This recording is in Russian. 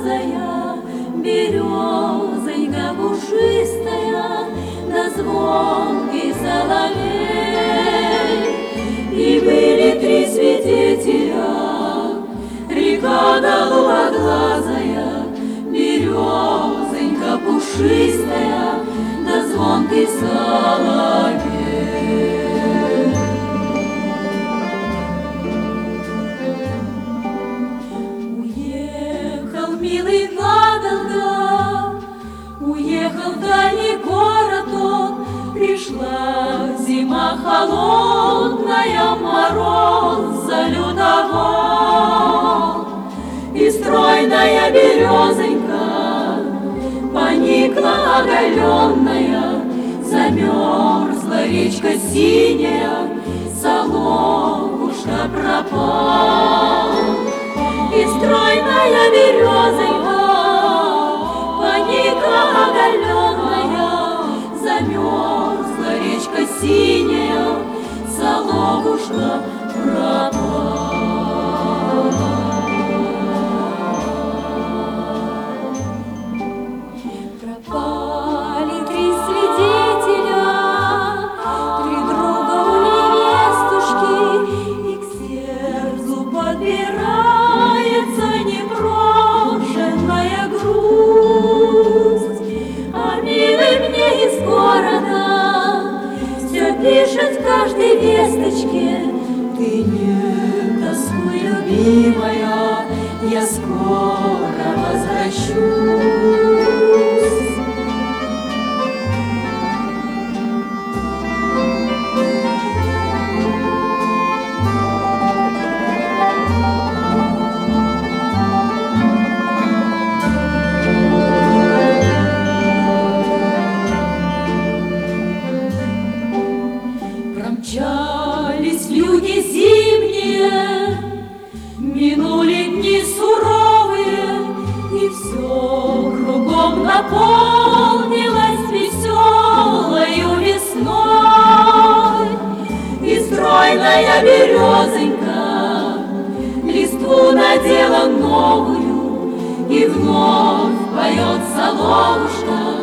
одноглазая, березонька пушистая, да звонкий соловей. И были три свидетеля: река да голубоглазая, березонька пушистая, да звонкий соловей. Уехал милый надолго, уехал в дальний город он. Пришла зима холодная, мороз залютовал, и стройная березонька поникла оголенная, замерзла речка синяя, соловушка пропал. И стройная березонька поникла оголенная, замерзла речка синяя, соловушка пропал. Пропали три свидетеля, три друга у невестушки, и к сердцу подбирается непрошенная грусть. А милый мне из города все пишет в каждой весточке: ты не тоскуй, любимая, я скоро возвращусь. Промчались люди зимние, минули дни суровые, и все кругом наполнилось веселою весной. И стройная березонька листву надела новую, и вновь поет соловушка